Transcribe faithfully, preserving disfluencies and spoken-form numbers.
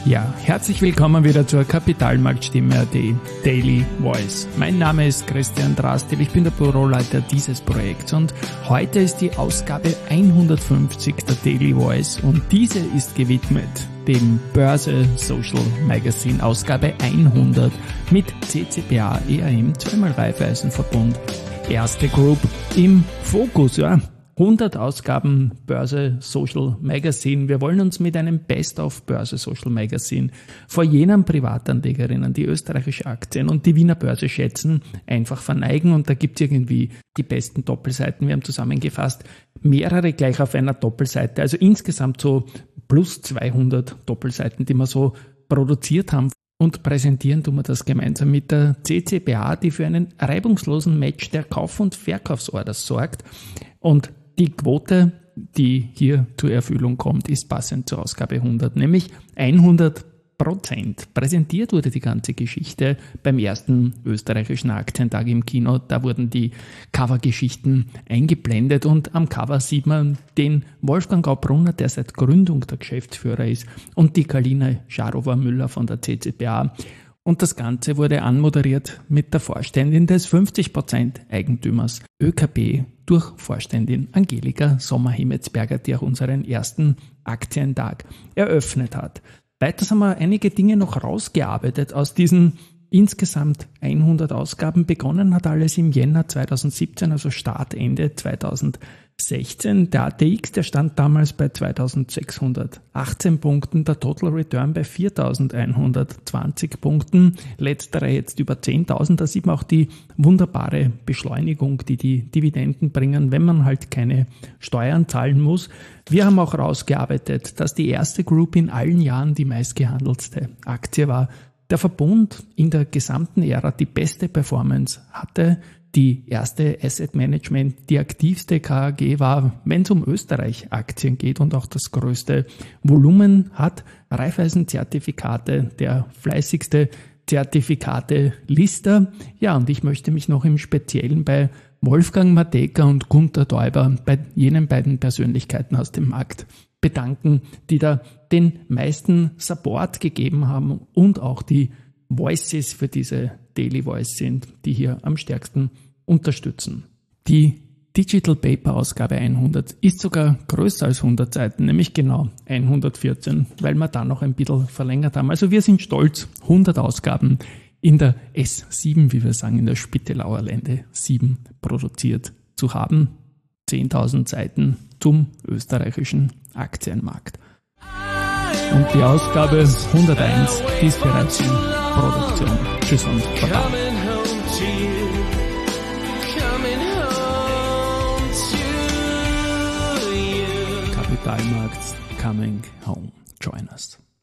Ja, herzlich willkommen wieder zur Kapitalmarktstimme A T Daily Voice. Mein Name ist Christian Drastil, ich bin der Büroleiter dieses Projekts und heute ist die Ausgabe hundertfünfzig der Daily Voice und diese ist gewidmet dem Börse Social Magazine Ausgabe hundert mit C C B A, E A M, zweimal Raiffeisenverbund, Erste Group im Fokus, ja. hundert Ausgaben Börse Social Magazine. Wir wollen uns mit einem Best-of Börse Social Magazine vor jenen Privatanlegerinnen, die österreichische Aktien und die Wiener Börse schätzen, einfach verneigen. Und da gibt es irgendwie die besten Doppelseiten. Wir haben zusammengefasst mehrere gleich auf einer Doppelseite. Also insgesamt so plus zweihundert Doppelseiten, die wir so produziert haben. Und präsentieren tun wir das gemeinsam mit der C C B A, die für einen reibungslosen Match der Kauf- und Verkaufsorders sorgt. Und die Quote, die hier zur Erfüllung kommt, ist passend zur Ausgabe hundert, nämlich hundert Prozent. Präsentiert wurde die ganze Geschichte beim ersten österreichischen Aktientag im Kino. Da wurden die Covergeschichten eingeblendet und am Cover sieht man den Wolfgang Gaubrunner, der seit Gründung der Geschäftsführer ist, und die Kalina Scharowa-Müller von der C C B A. Und das Ganze wurde anmoderiert mit der Vorständin des fünfzig Prozent Eigentümers Ö K B durch Vorständin Angelika Sommer-Himetsberger, die auch unseren ersten Aktientag eröffnet hat. Weiters haben wir einige Dinge noch rausgearbeitet aus diesen insgesamt hundert Ausgaben. Begonnen hat alles im Jänner zweitausendsiebzehn, also Start Ende zweitausendsechzehn. Der A T X, der stand damals bei zweitausendsechshundertachtzehn Punkten, der Total Return bei viertausendeinhundertzwanzig Punkten, letzterer jetzt über zehntausend. Da sieht man auch die wunderbare Beschleunigung, die die Dividenden bringen, wenn man halt keine Steuern zahlen muss. Wir haben auch rausgearbeitet, dass die Erste Group in allen Jahren die meistgehandelste Aktie war. Der Verbund in der gesamten Ära die beste Performance hatte. Die erste Asset Management, die aktivste K A G war, wenn es um Österreich-Aktien geht und auch das größte Volumen hat. Raiffeisen-Zertifikate, der fleißigste Zertifikate-Lister. Ja, und ich möchte mich noch im Speziellen bei Wolfgang Matejka und Gunter Däuber, bei jenen beiden Persönlichkeiten aus dem Markt, bedanken, die da den meisten Support gegeben haben und auch die Voices für diese Daily Voice sind, die hier am stärksten unterstützen. Die Digital Paper Ausgabe hundert ist sogar größer als hundert Seiten, nämlich genau hundertvierzehn, weil wir da noch ein bisschen verlängert haben. Also wir sind stolz, hundert Ausgaben in der S sieben, wie wir sagen, in der Spittelauer Lände sieben produziert zu haben. zehntausend Seiten zum österreichischen Aktienmarkt. Und die Ausgabe hunderteins, die ist bereits in Produktion. Tschüss und Baba. Kapitalmarkt coming home. Join us.